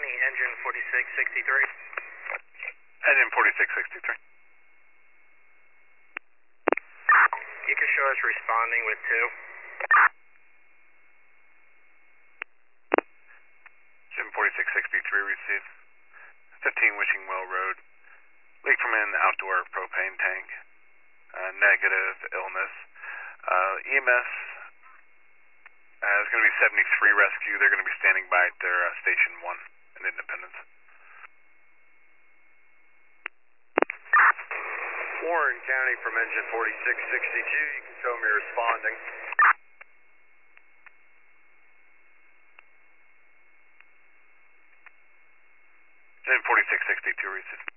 County, engine 4663. Engine 4663. You can show us responding with 2. Engine 4663 received. 15 Wishing Well Road. Leak from an outdoor propane tank. Negative illness. EMS is going to be 73 Rescue. They're going to be standing by at their Station 1 in Independence. Warren County from engine 4662. You can show me responding. Engine 4662 received.